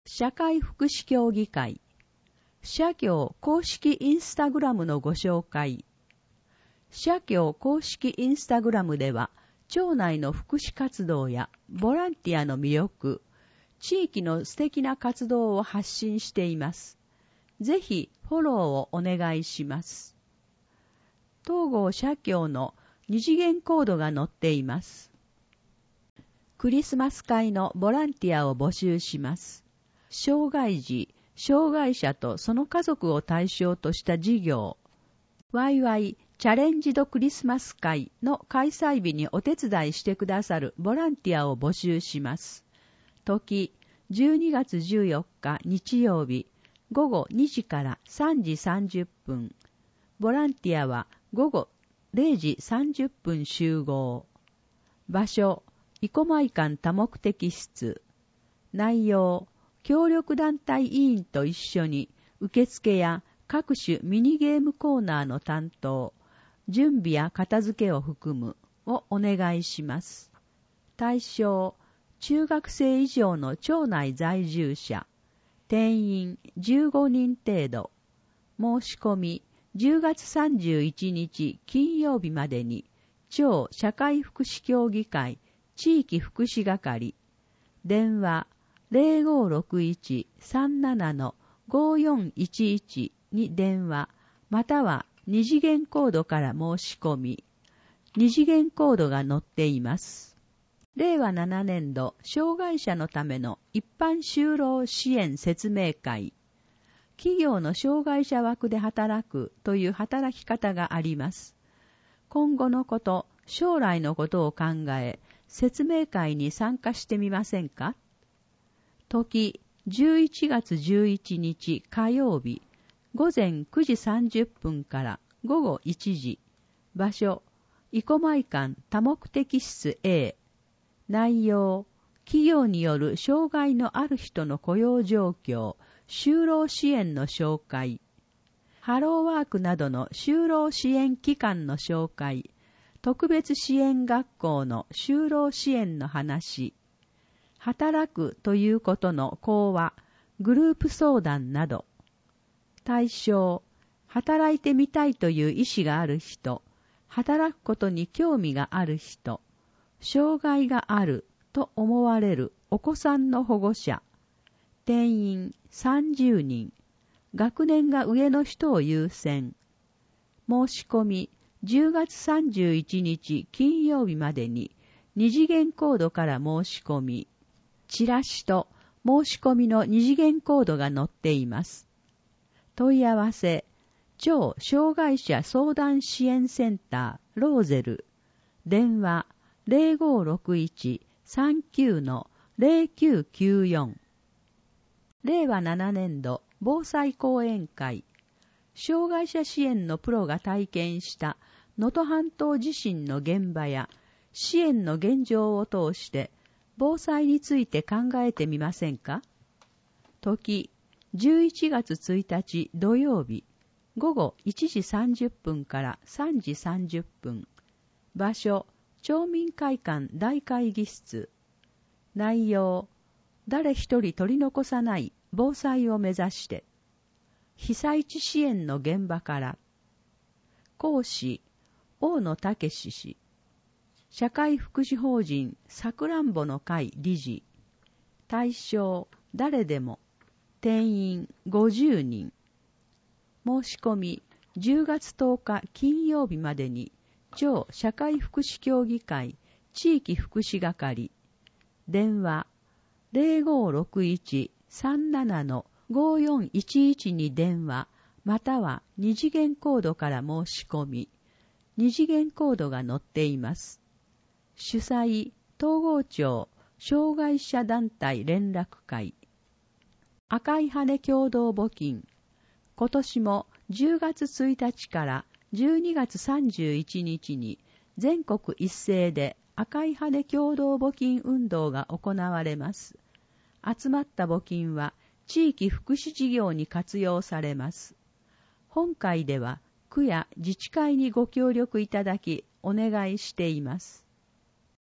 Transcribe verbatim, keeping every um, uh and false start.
社会福祉協議会、社協公式インスタグラムのご紹介。社協公式インスタグラムでは、町内の福祉活動やボランティアの魅力、地域の素敵な活動を発信しています。ぜひフォローをお願いします。東郷社協の二次元コードが載っています。クリスマス会のボランティアを募集します。障害児、障害者とその家族を対象とした事業、ワイワイチャレンジドクリスマス会の開催日にお手伝いしてくださるボランティアを募集します。時、じゅうにがつじゅうよっか日曜日、午後にじからさんじさんじゅっぷん。ボランティアは午後れいじさんじゅっぷん集合。場所、生駒館多目的室。内容、協力団体委員と一緒に受付や各種ミニゲームコーナーの担当、準備や片付けを含むをお願いします。対象、中学生以上の町内在住者、定員じゅうごにん程度。申し込みじゅうがつさんじゅういちにち金曜日までに、町社会福祉協議会地域福祉係、電話 ゼロごろくいち さんなな ごよんいちいち に電話、または二次元コードから申し込み、二次元コードが載っています。れいわななねんど障害者のための一般就労支援説明会。企業の障害者枠で働くという働き方があります。今後のこと、将来のことを考え、説明会に参加してみませんか？時、じゅういちがつじゅういちにち火曜日、午前くじさんじゅっぷんから午後いちじ。場所、生駒館多目的室 A。内容、企業による障害のある人の雇用状況、就労支援の紹介、ハローワークなどの就労支援機関の紹介、特別支援学校の就労支援の話、働くということの講話、グループ相談など。対象、働いてみたいという意思がある人、働くことに興味がある人、障害があると思われるお子さんの保護者、定員さんじゅうにん、学年が上の人を優先。申し込みじゅうがつさんじゅういちにち金曜日までに二次元コードから申し込み、チラシと申し込みの二次元コードが載っています。問い合わせ、町障害者相談支援センターローゼル、電話ゼロごろくいち さんきゅう ゼロきゅうきゅうよん。れいわななねんど防災講演会、障害者支援のプロが体験した能登半島地震の現場や支援の現状を通して防災について考えてみませんか？時、じゅういちがつついたち土曜日、午後いちじさんじゅっぷんからさんじさんじゅっぷん。場所、町民会館大会議室。内容、誰一人取り残さない防災を目指して。被災地支援の現場から。講師、大野武氏。社会福祉法人さくらんぼの会理事。対象、誰でも。定員ごじゅうにん。申し込みじゅうがつとおか金曜日までに、町社会福祉協議会地域福祉係、電話ゼロごろくいち さんなな ごよんいちいち に電話、または二次元コードから申し込み、二次元コードが載っています。主催、東郷町障害者団体連絡会。赤い羽共同募金。今年もじゅうがつついたちからじゅうにがつさんじゅういちにちに全国一斉で赤い羽共同募金運動が行われます。集まった募金は地域福祉事業に活用されます。本会では区や自治会にご協力いただきお願いしています。